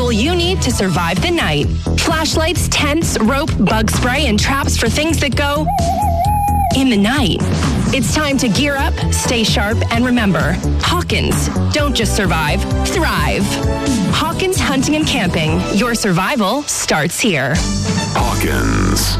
tool you need to survive the night. Flashlights, tents, rope, bug spray, and traps for things that go in the night. It's time to gear up, stay sharp, and remember, Hawkins, don't just survive, thrive. Hawkins Hunting and Camping. Your survival starts here. Hawkins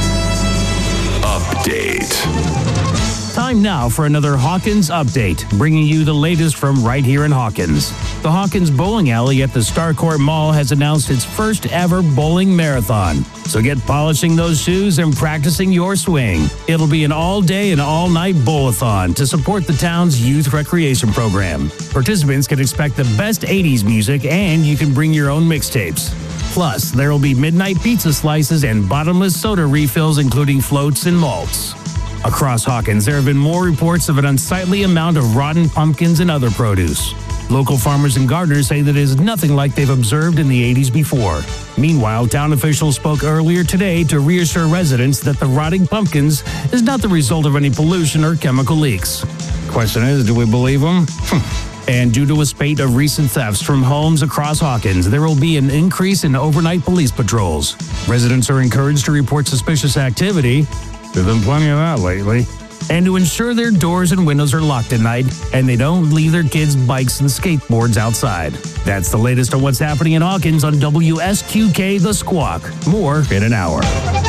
Update. Time now for another Hawkins Update, bringing you the latest from right here in Hawkins. The Hawkins Bowling Alley at the Starcourt Mall has announced its first ever bowling marathon. So get polishing those shoes and practicing your swing. It'll be an all-day and all-night bowl-a-thon to support the town's youth recreation program. Participants can expect the best 80s music, and you can bring your own mixtapes. Plus, there will be midnight pizza slices and bottomless soda refills, including floats and malts. Across Hawkins, there have been more reports of an unsightly amount of rotten pumpkins and other produce. Local farmers and gardeners say that it is nothing like they've observed in the 80s before. Meanwhile, town officials spoke earlier today to reassure residents that the rotting pumpkins is not the result of any pollution or chemical leaks. Question is, do we believe them? And due to a spate of recent thefts from homes across Hawkins, there will be an increase in overnight police patrols. Residents are encouraged to report suspicious activity. There's been plenty of that lately. And to ensure their doors and windows are locked at night and they don't leave their kids' bikes and skateboards outside. That's the latest on what's happening in Hawkins on WSQK The Squawk. More in an hour.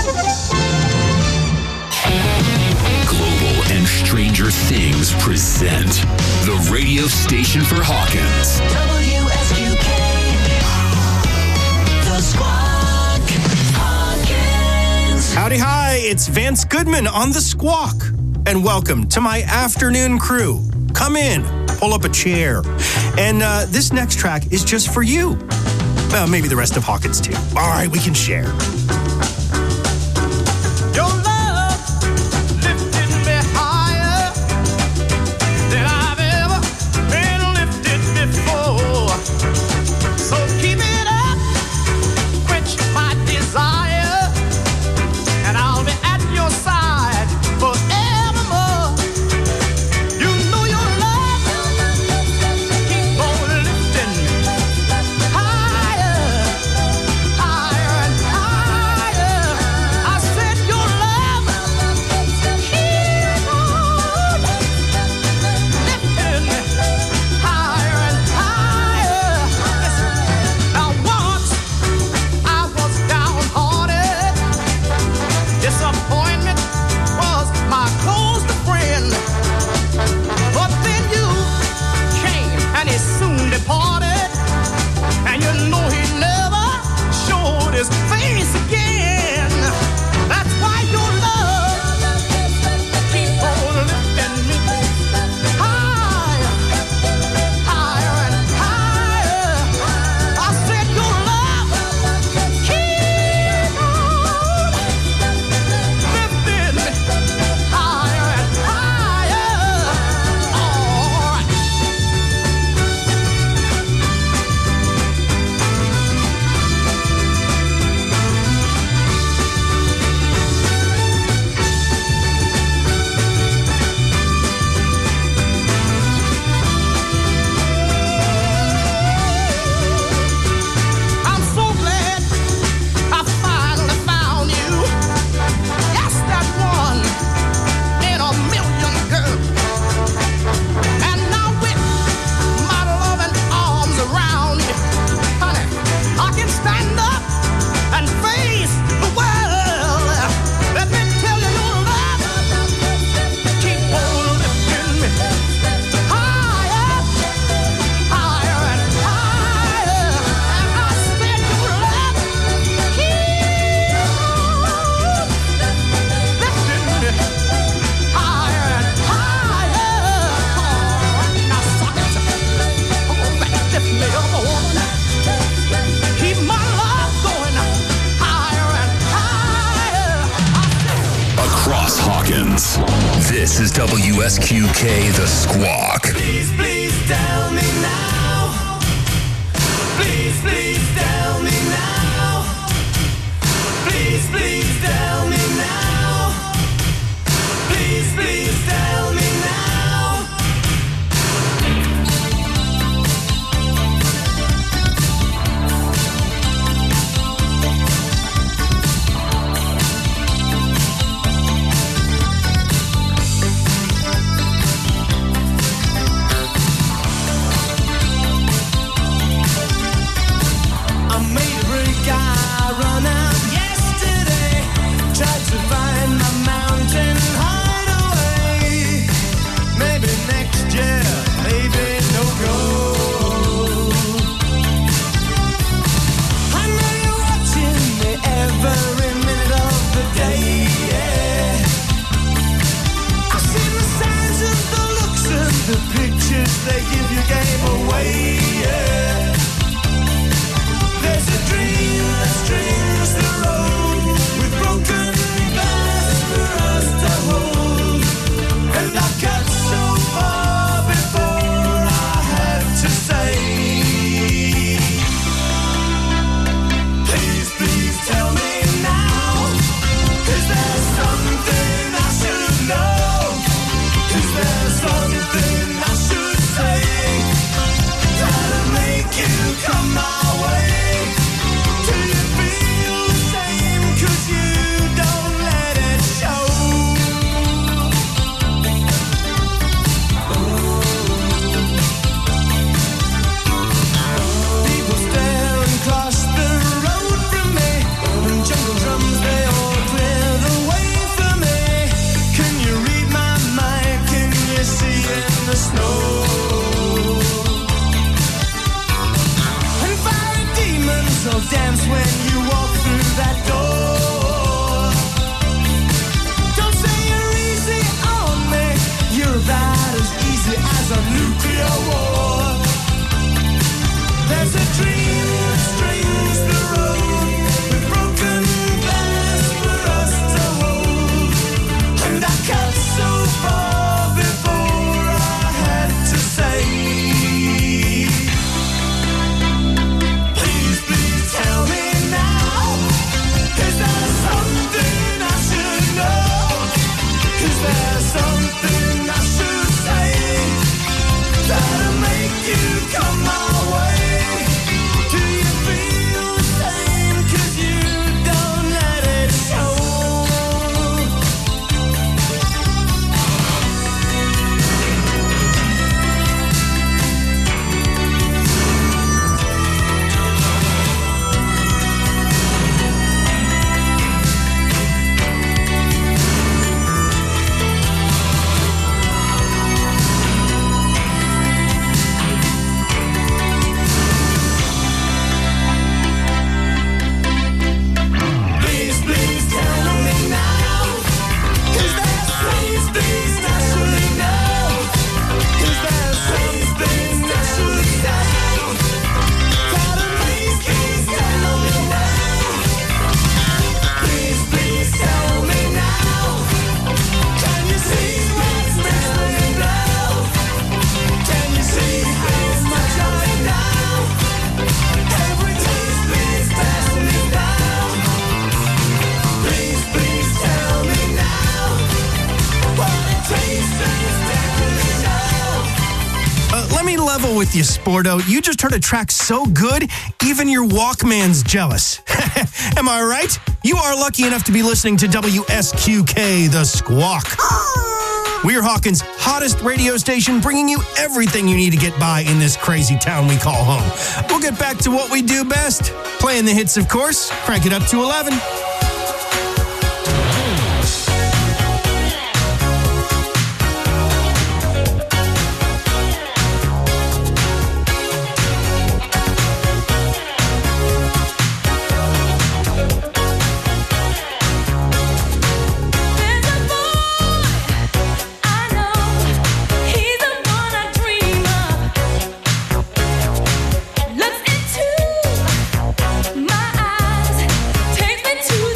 Global and Stranger Things present the radio station for Hawkins. WSQK The Squawk. Howdy, hi, it's Vance Goodman on The Squawk, and welcome to my afternoon crew. Come in, pull up a chair, and this next track is just for you. Well, maybe the rest of Hawkins too. All right, we can share. Your love lifted me higher than I've ever been lifted before. So keep it up, quench my desire. I'll be at your side forevermore. You know your love keep on lifting me higher, higher and higher. I said your love keep on lifting me higher and higher. Now once I was downhearted. Disappointment was my closest friend. But then you came and he soon departed. And you know he never showed his face again. That's why your love keep on lifting me higher, higher and higher. I said your love keep on lifting me higher and higher. All right. I'm so glad I finally found you. Yes, that one in a million, girl. And now with my loving arms around you, honey, I can stand up and face the world. Let me tell you, your love keep on lifting me higher, higher and higher. And I said your love keep on lifting me higher and higher. Now suck it, come on back, lift me up, woman. Keep my love going higher and higher. Across Hawkins, this is WSQK The Squawk. Please, please tell me now. Please, please tell me now. Please, please tell me now. Please, please tell me now. this, they give your game away, yeah. There's a dream that strings the road with broken glass for us to hold. And I got so far before I had to say, please, please tell me now, is there something I should know? Is there something I should say that'll make you come my way? Do you feel the same? 'Cause you don't let it show. People stare and cross the road from me, and jungle drums, they all clear the way for me. Can you read my mind? Can you see in the snow? And fiery demons will dance when you walk through that door. Don't say you're easy on me, you're about as easy as a nuclear war. There's a dream that strings the road with broken glass for us to hold. And I cut so far before I had to say, please, please tell me now, is there something I should know? Is there something I should say that'll make you come my way? Do you feel the same? 'Cause you don't let it show. Please, please tell me now, is there something I should know? Is there something I should say that'll make you come away? Please, please tell me now, can you see what's missing now? Can you see how much I know? Every taste, please pass me down. Please, please tell me now, what it tastes is Let me level with you, Sporto. You just heard a track so good, even your Walkman's jealous. Am I right? You are lucky enough to be listening to WSQK, The Squawk. We're Hawkins' hottest radio station, bringing you everything you need to get by in this crazy town we call home. We'll get back to what we do best, playing the hits, of course. Crank it up to 11. There's a boy I know, he's the one I dream of. Looks into my eyes, takes me to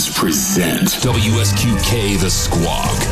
Things present WSQK The Squawk.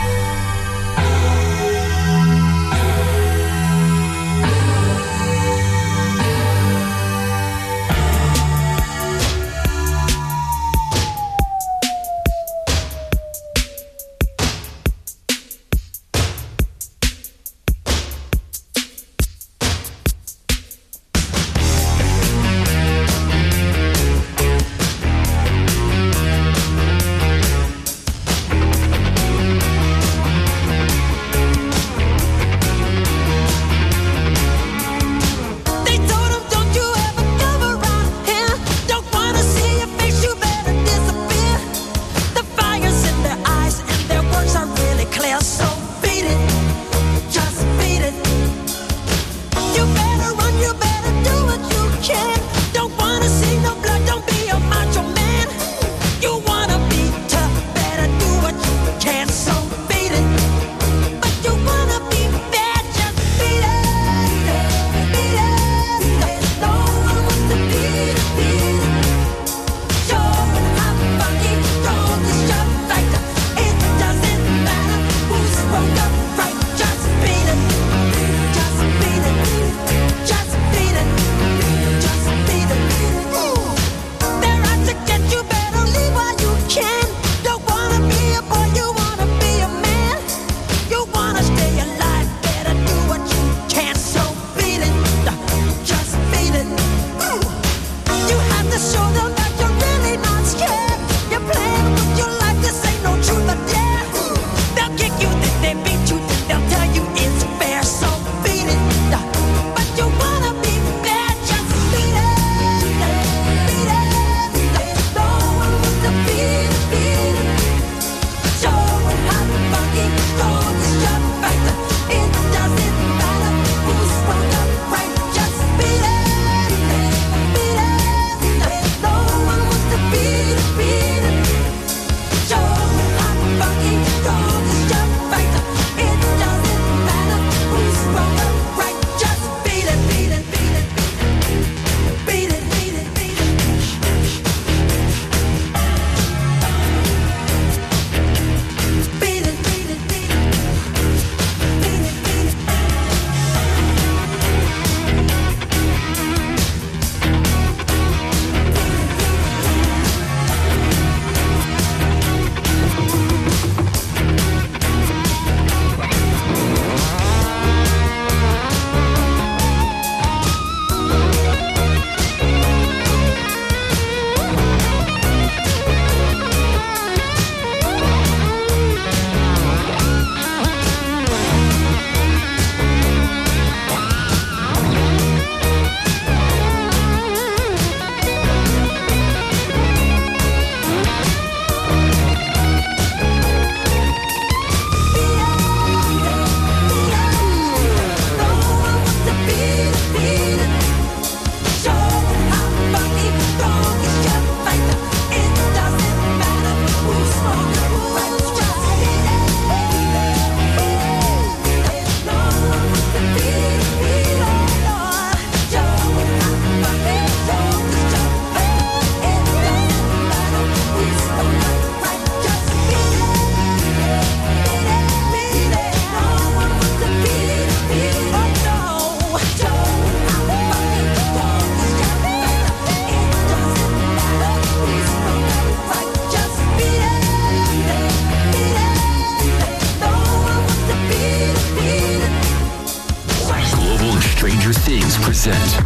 present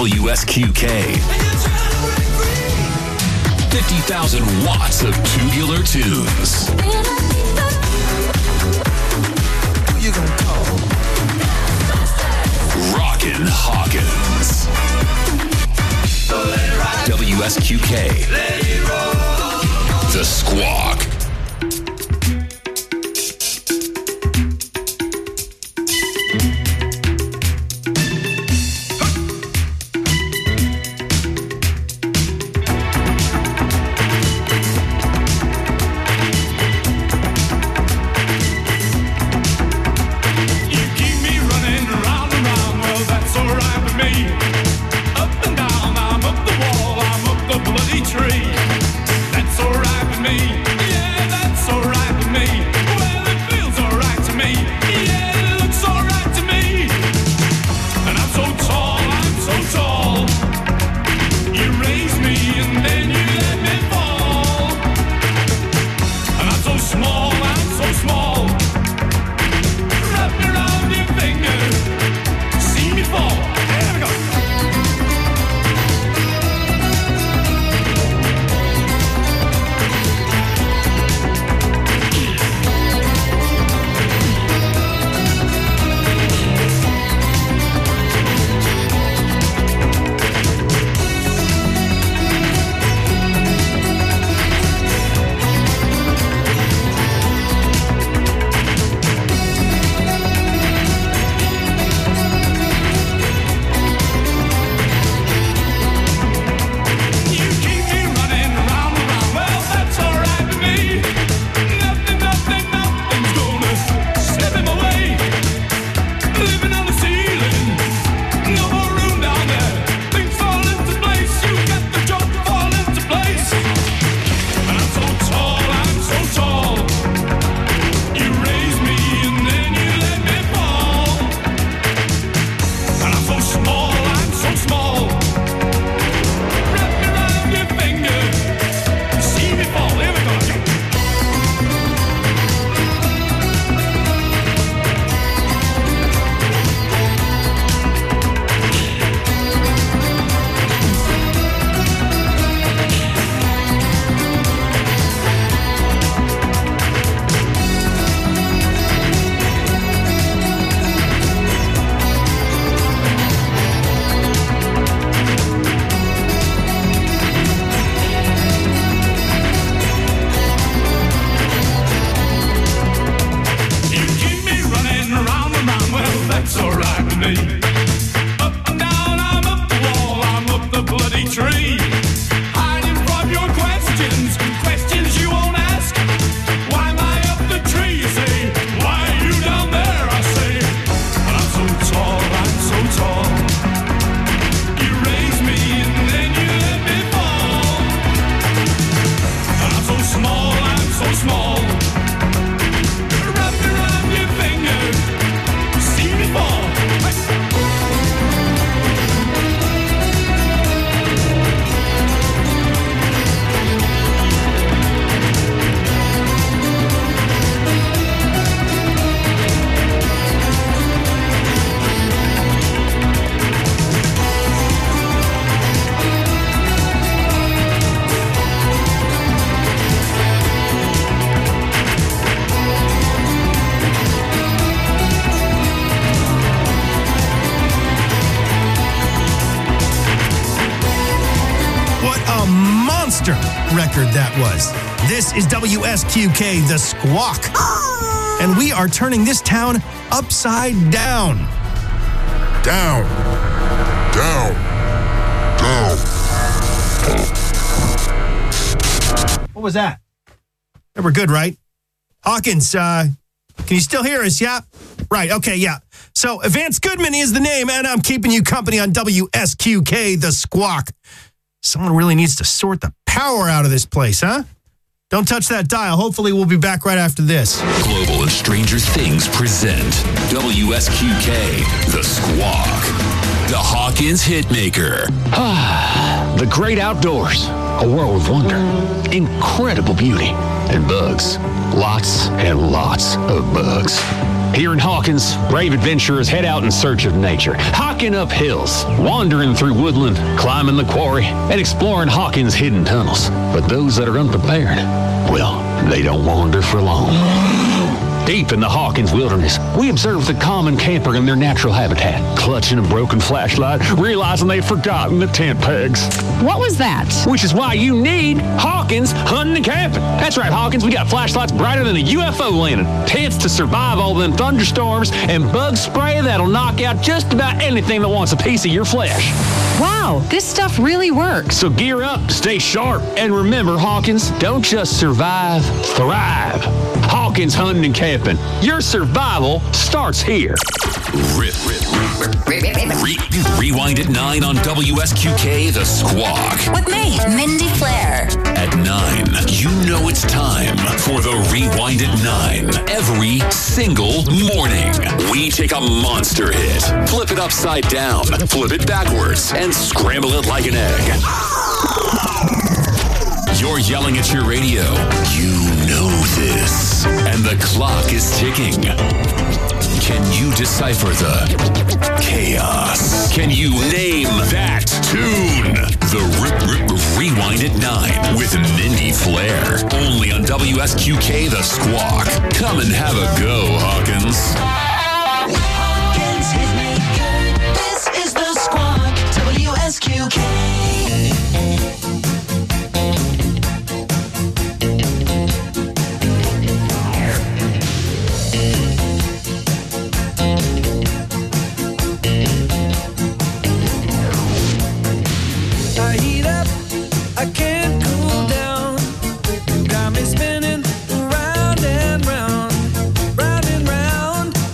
WSQK. 50,000 watts of tubular tunes. Who you gonna call? Rockin' Hawkins. WSQK. The Squawk. me. Up and down, I'm up the wall, I'm up the bloody tree. Hiding from your questions, questions you won't ask. Why am I up the tree, you say? Why are you down there, I say? But I'm so tall, I'm so tall. You raise me and then you let me fall. And I'm so small, I'm so small. Wrap me around your finger, see me fall. What a monster record that was. This is WSQK, The Squawk. And we are turning this town upside down. Down. Down. Down. What was that? Yeah, we're good, right? Hawkins, can you still hear us? Yeah? Right, okay, yeah. So, Vance Goodman is the name, and I'm keeping you company on WSQK, The Squawk. Someone really needs to sort the power out of this place, huh? Don't touch that dial. Hopefully, we'll be back right after this. Global and Stranger Things present WSQK, The Squawk, the Hawkins Hitmaker. The great outdoors, a world of wonder, incredible beauty, and bugs. Lots and lots of bugs. Here in Hawkins, brave adventurers head out in search of nature, hiking up hills, wandering through woodland, climbing the quarry, and exploring Hawkins' hidden tunnels. But those that are unprepared, well, they don't wander for long. Deep in the Hawkins wilderness, we observe the common camper in their natural habitat, clutching a broken flashlight, realizing they've forgotten the tent pegs. What was that? Which is why you need Hawkins Hunting and Camping. That's right, Hawkins, we got flashlights brighter than a UFO landing, tents to survive all them thunderstorms, and bug spray that'll knock out just about anything that wants a piece of your flesh. Wow, this stuff really works. So gear up, stay sharp, and remember, Hawkins, don't just survive, thrive. Hawkins Hunting and Camping. Your survival starts here. Rewind at 9 on WSQK, The Squawk. With me, Mindy Flair. At 9, you know it's time for the Rewind at 9. Every single morning, we take a monster hit, flip it upside down, flip it backwards, and scramble it like an egg. You're yelling at your radio. You know this. And the clock is ticking. Can you decipher the chaos? Can you name that tune? The Rewind at 9 with Mindy Flair. Only on WSQK, The Squawk. Come and have a go, Hawkins. Hawkins Hitmaker. This is The Squawk. WSQK. I heat up, I can't cool down. You got me spinning round and round, round and round.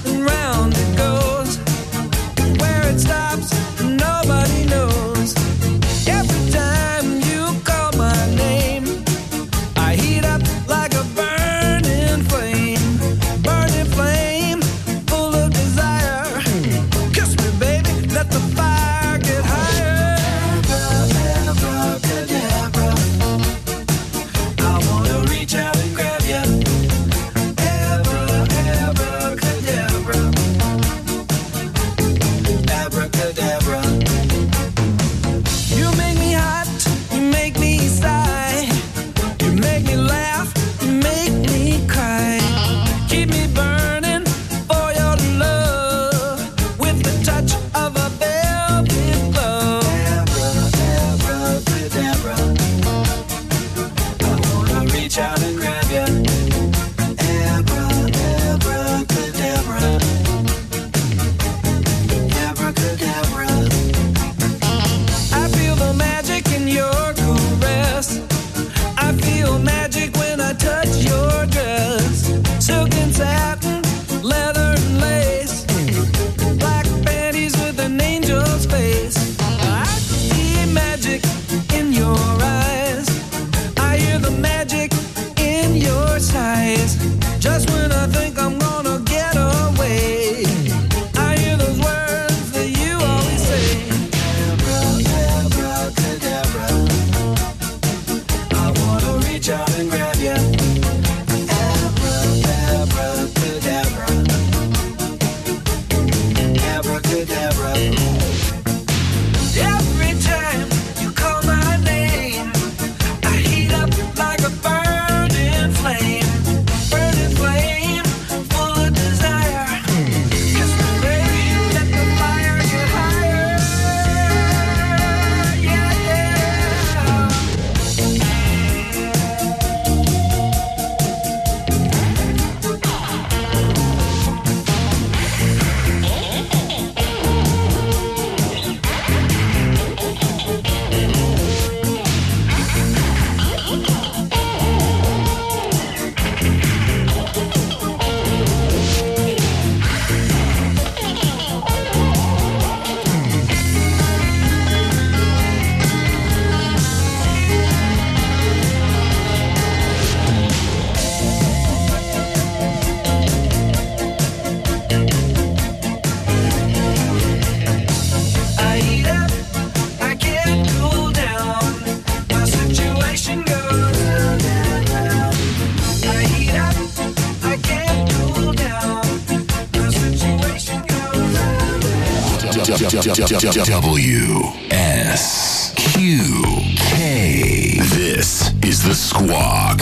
WSQK. This is The Squawk.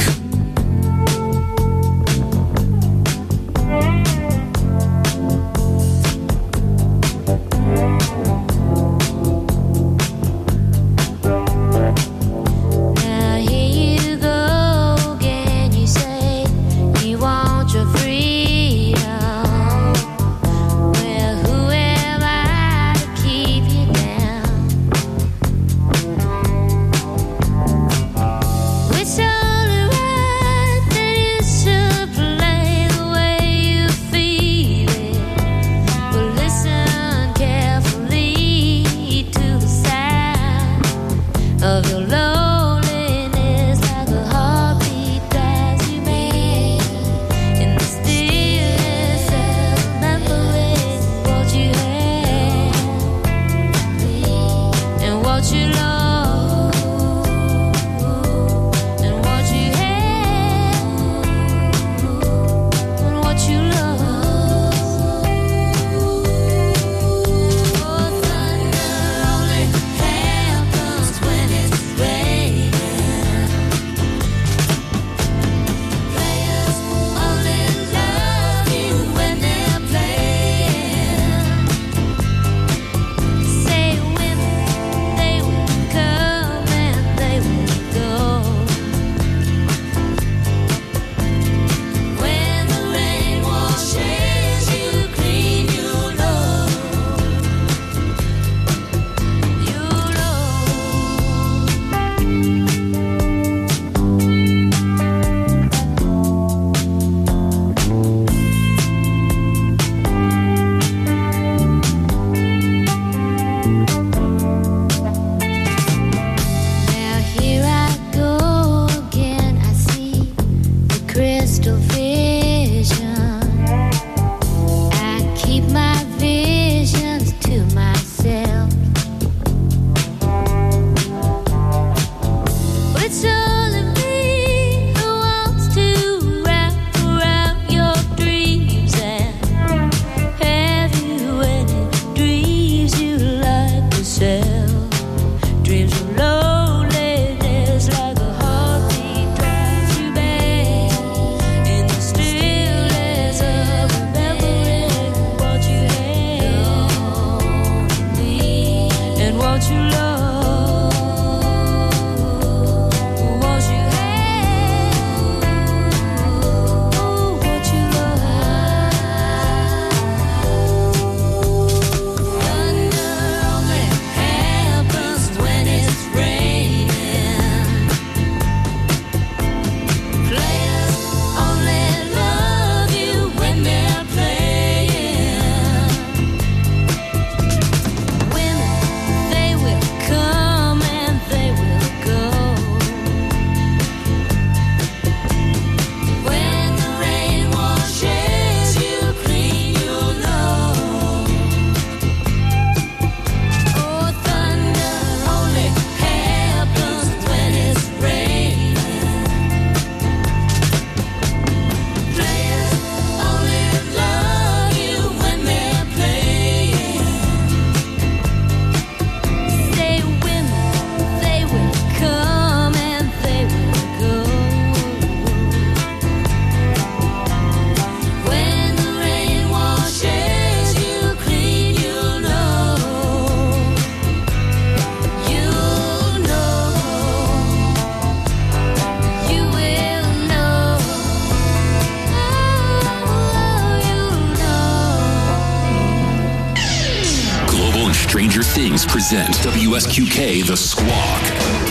Stranger Things present WSQK The Squawk.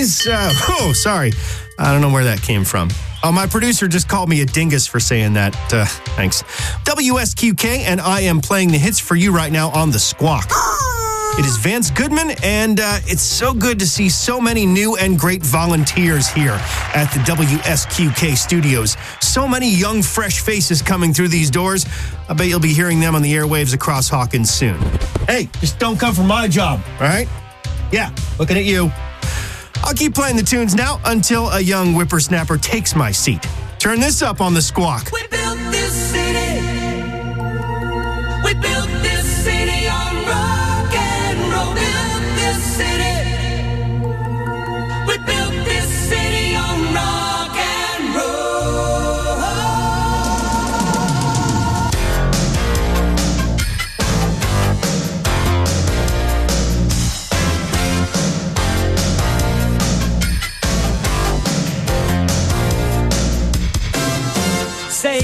guys. Sorry. I don't know where that came from. Oh, my producer just called me a dingus for saying that. Thanks. WSQK, and I am playing the hits for you right now on The Squawk. It is Vance Goodman, and it's so good to see so many new and great volunteers here at the WSQK studios. So many young, fresh faces coming through these doors. I bet you'll be hearing them on the airwaves across Hawkins soon. Hey, just don't come for my job, all right? Yeah, looking at you. I'll keep playing the tunes now until a young whippersnapper takes my seat. Turn this up on The Squawk. We built this city. We built this city on rock and roll. Built this city. We built this city on rock and roll. Say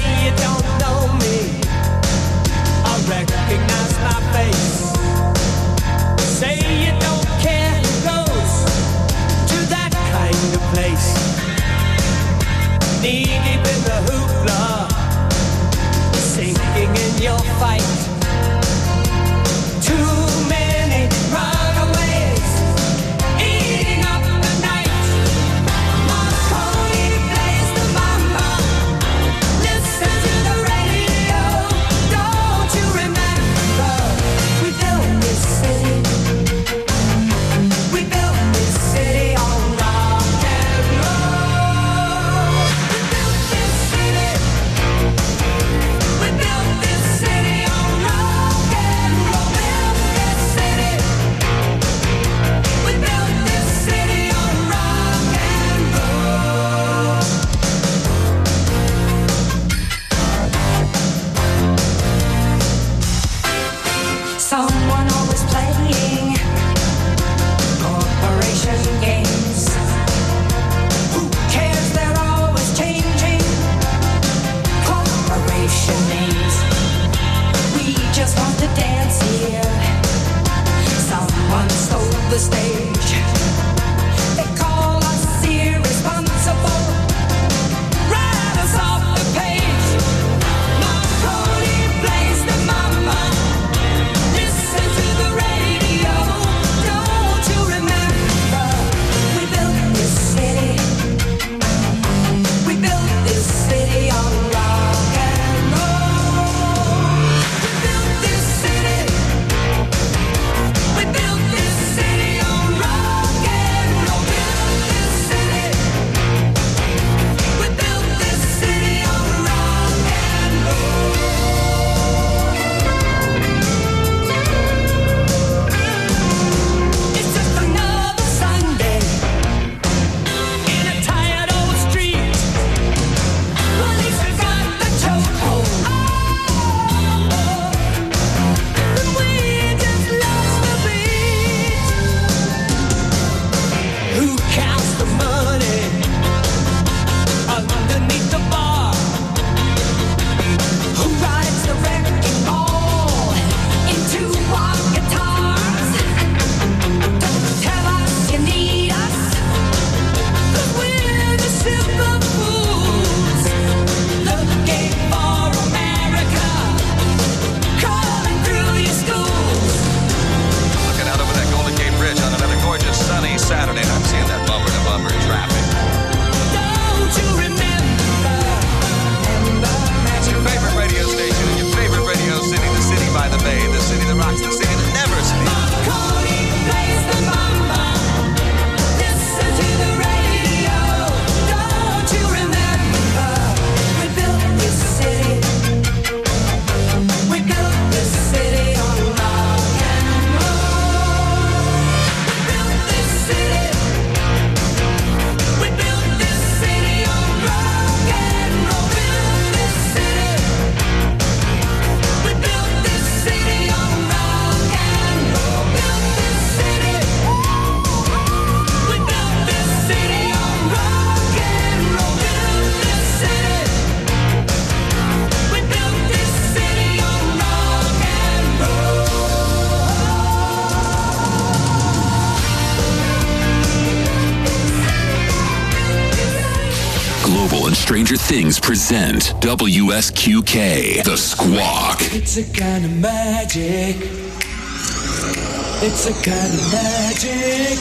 and Stranger Things present WSQK, The Squawk. It's a kind of magic. It's a kind of magic.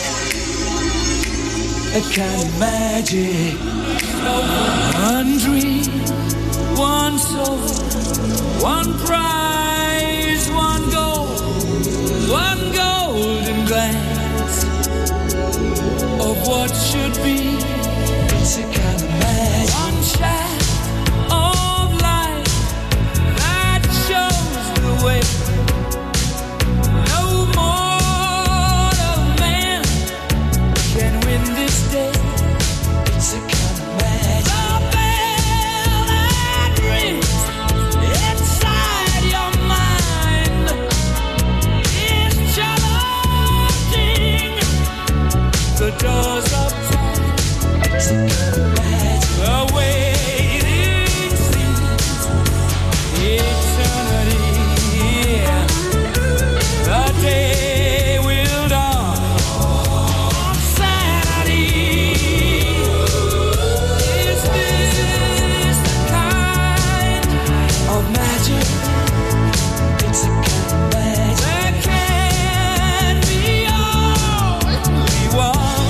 A kind of magic. One dream, one soul, one prize, one goal, one golden glance of what should be. It's a kind of magic. One shaft of light that shows the way. No mortal man can win this day. It's a kind of magic. The bell that rings inside your mind is challenging the doors of time. It's a kind of magic. The waiting seems eternity. The day will dawn on Saturday. Is this the kind of magic? It's a kind of magic. There can be only one.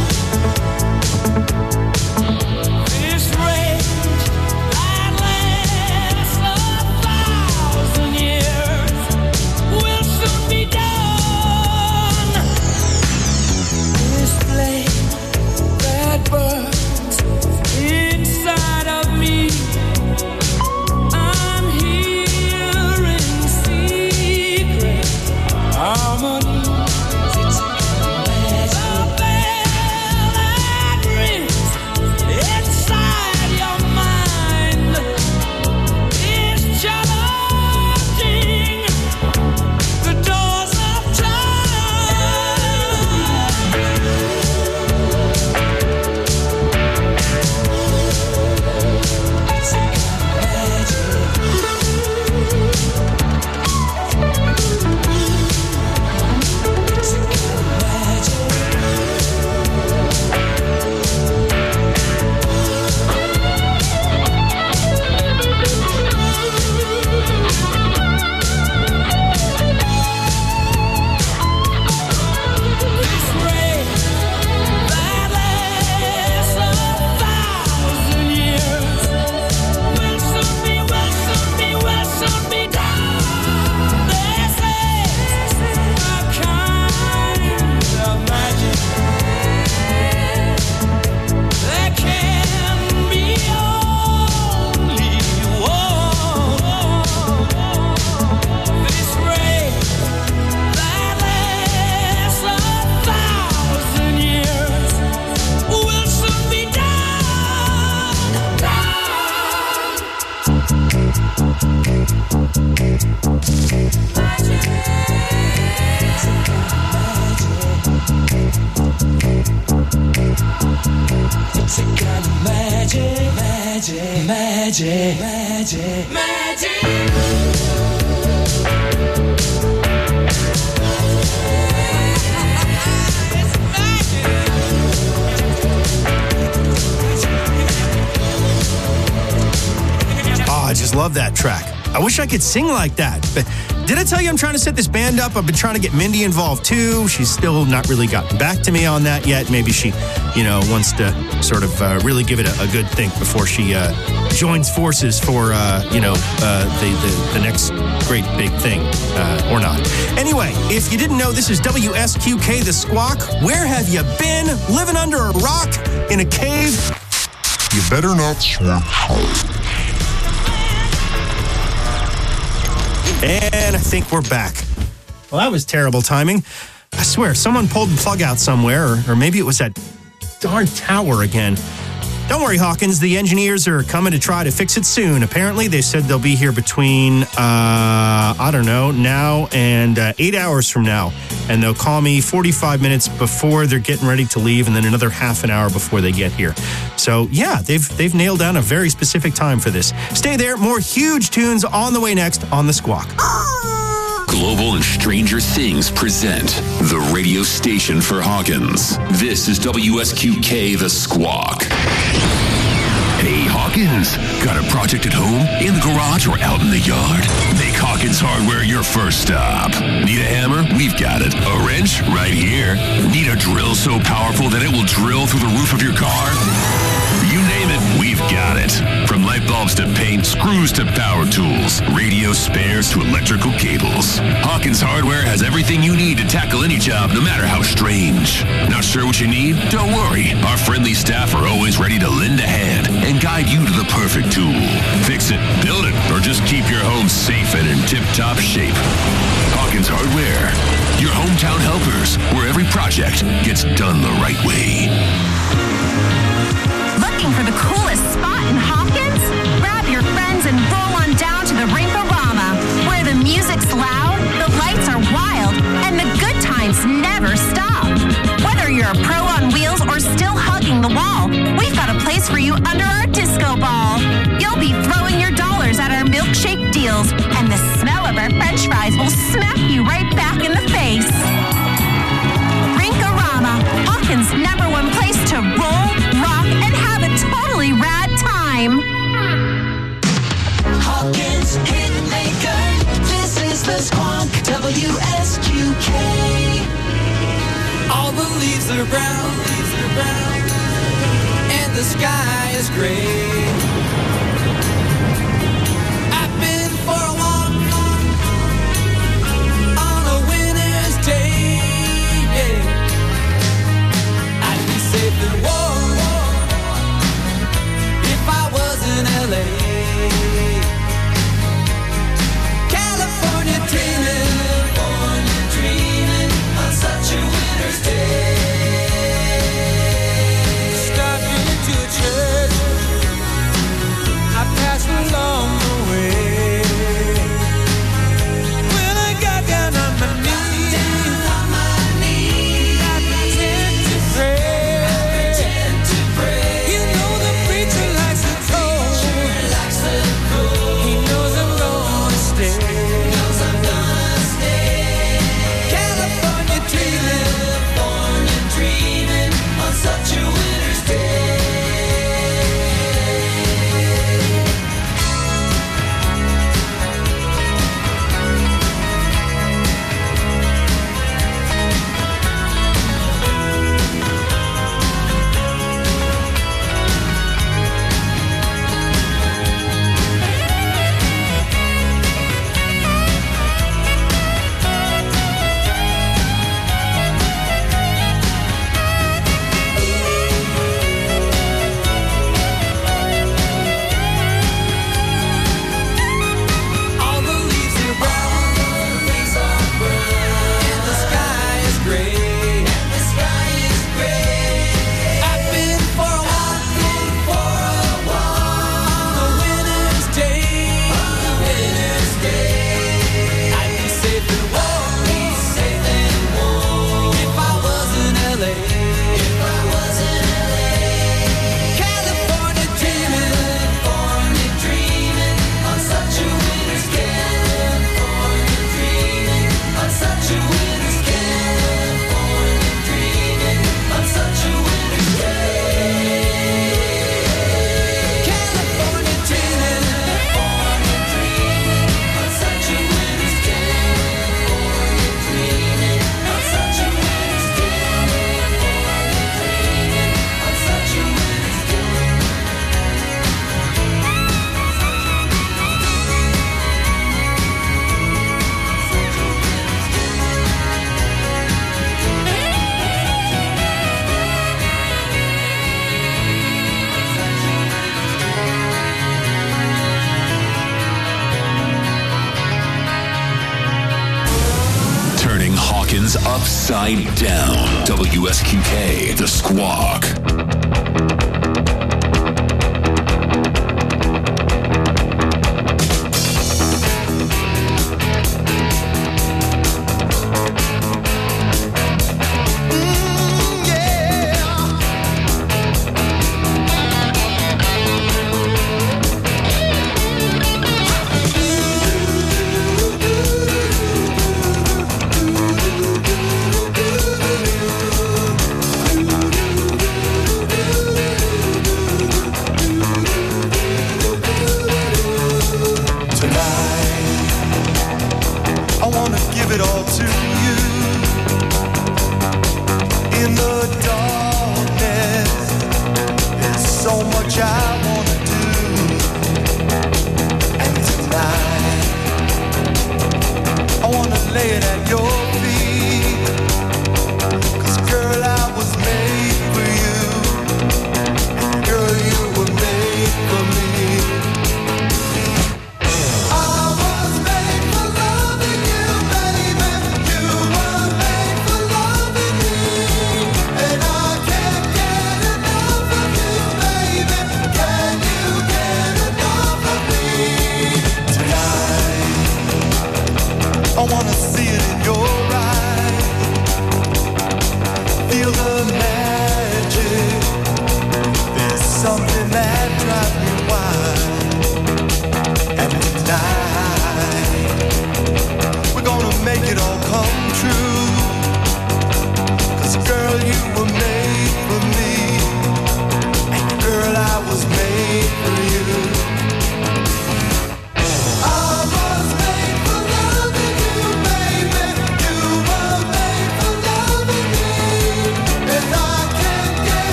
This rage that lasts 1,000 years will soon be done. This flame that burns inside of me, I'm hearing secret harmonies. It's a kind of magic. The bell that rings inside your mind is challenging the doors of this rain that lasts 1,000 years will soon be done. This is a kind of magic. There can be only one. This rain that lasts 1,000 years will soon be It's a kind of magic, magic, magic, magic, magic. Oh, I just love that track. I wish I could sing like that. But did I tell you I'm trying to set this band up? I've been trying to get Mindy involved too. She's still not really gotten back to me on that yet. Maybe she, wants to sort of really give it a good think before she joins forces for, the next great big thing, or not. Anyway, if you didn't know, this is WSQK The Squawk. Where have you been? Living under a rock? In a cave? You better not swim. And I think we're back. Well, that was terrible timing. I swear, someone pulled the plug out somewhere, or maybe it was that darn tower again. Don't worry, Hawkins. The engineers are coming to try to fix it soon. Apparently, they said they'll be here between, now and 8 hours from now. And they'll call me 45 minutes before they're getting ready to leave, and then another half an hour before they get here. So, yeah, they've nailed down a very specific time for this. Stay there. More huge tunes on the way next on The Squawk. Global and Stranger Things present the radio station for Hawkins. This is WSQK The Squawk. Hey, Hawkins. Hawkins. Got a project at home, in the garage, or out in the yard? Make Hawkins Hardware your first stop. Need a hammer? We've got it. A wrench? Right here. Need a drill so powerful that it will drill through the roof of your car? You name it, we've got it. From light bulbs to paint, screws to power tools, radio spares to electrical cables. Hawkins Hardware has everything you need to tackle any job, no matter how strange. Not sure what you need? Don't worry. Our friendly staff are always ready to lend a hand and guide you to the perfect tool. Fix it, build it, or just keep your home safe and in tip-top shape. Hawkins Hardware, your hometown helpers, where every project gets done the right way. Looking for the coolest spot in Hawkins? Grab your friends and roll on down to the Rinkorama, where the music's loud, the lights are wild, and the good times never stop. Whether you're a pro on wheels or still hugging the wall, we've got a place for you under our disco ball. You'll be throwing your dollars at our milkshake deals, and the smell of our french fries will smack you right back in the face. Rinkorama, Hawkins' #1 place to roll, rock, and have a totally rad time. Hawkins Hitmaker, this is the Squawk, WSQK. All the leaves are brown, and the sky is gray. I've been for a walk on a winter's day. Yeah. I'd be safe and warm if I was in LA. California dreaming on such a winter's day. Stopped into a church I passed along the way. When I got down on my knees, I pretend to pray. You know the preacher likes the cold. He knows I'm gonna stay. California dreaming on such a winter's day. All the leaves are brown, and the sky is gray. I've been for a walk on a winter's day. I'd be safe and warm if I was in LA. California dreaming on such a winter's day. Dreaming on such a winter's day. Dreaming on such a winter's day. California dreaming on such a winter's day. Dreaming on such a winter's Turning Hawkins upside down. WSQK, The Squawk.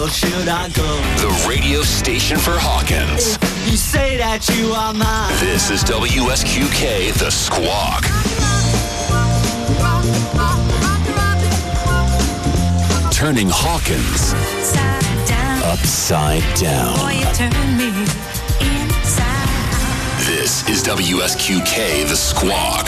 or should I go? The radio station for Hawkins. You say that you are mine. This is WSQK, The Squawk. Turning Hawkins upside down. Boy, you turn me inside. This is WSQK, The Squawk.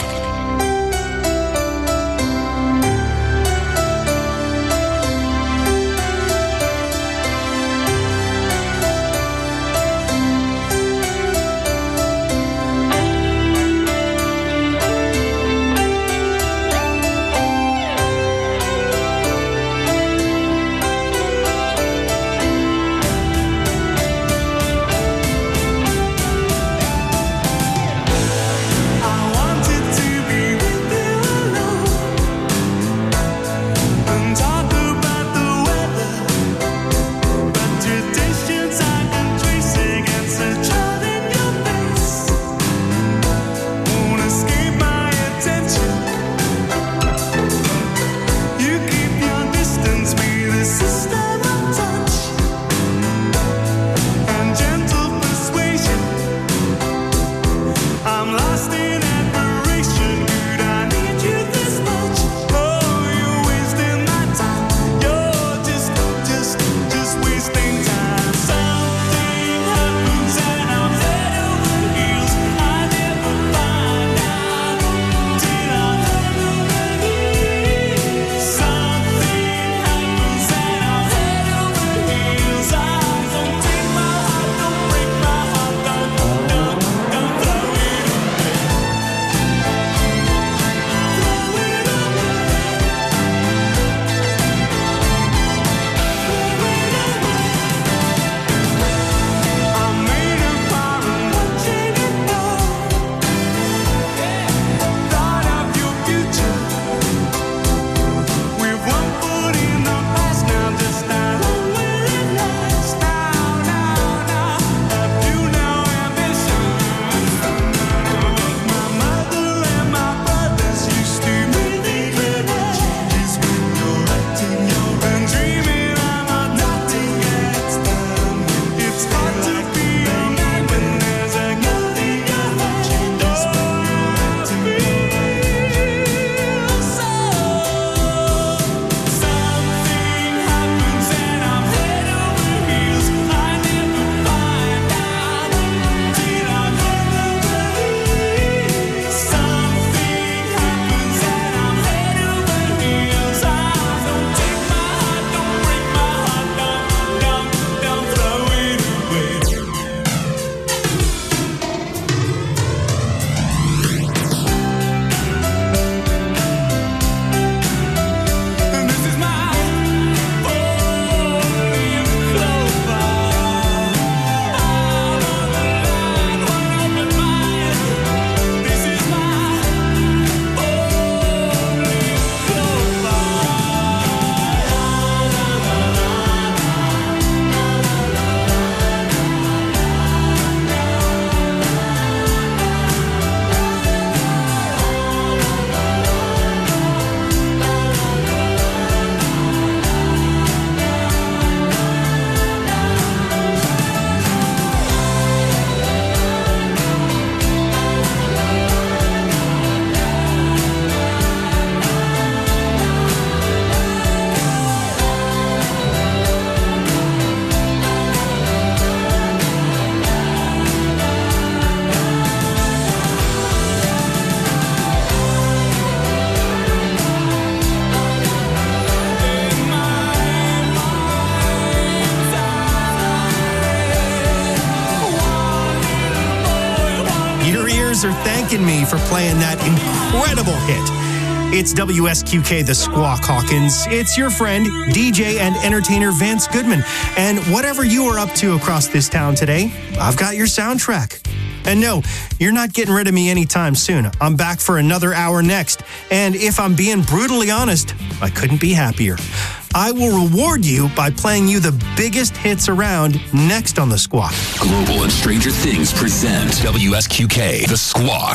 Are thanking me for playing that incredible hit. It's WSQK, The Squawk, Hawkins. It's your friend, DJ and entertainer Vance Goodman. And whatever you are up to across this town today, I've got your soundtrack. And no, you're not getting rid of me anytime soon. I'm back for another hour next. And if I'm being brutally honest, I couldn't be happier. I will reward you by playing you the biggest hits around next on The Squawk. Global and Stranger Things present WSQK, The Squawk.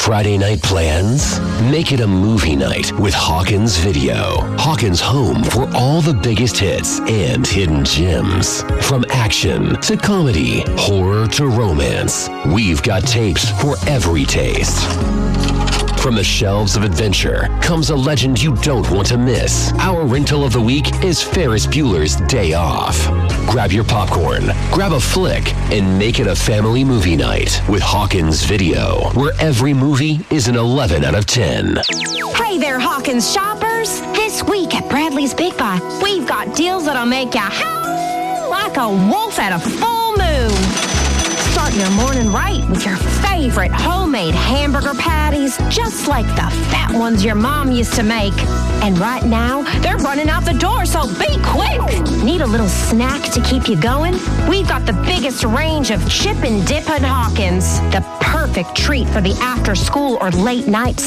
Friday night plans? Make it a movie night with Hawkins Video. Hawkins' home for all the biggest hits and hidden gems. From action to comedy, horror to romance, we've got tapes for every taste. From the shelves of adventure comes a legend you don't want to miss. Our rental of the week is Ferris Bueller's Day Off. Grab your popcorn, grab a flick, and make it a family movie night with Hawkins Video, where every movie is an 11 out of 10. Hey there, Hawkins shoppers. This week at Bradley's Big Buy, we've got deals that'll make you howl like a wolf at a full moon. Start your morning right with your favorite homemade hamburger patties, just like the fat ones your mom used to make. And right now, they're running out the door, so be quick. Need a little snack to keep you going? We've got the biggest range of chip and dip at Hawkins. The perfect treat for the after school or late night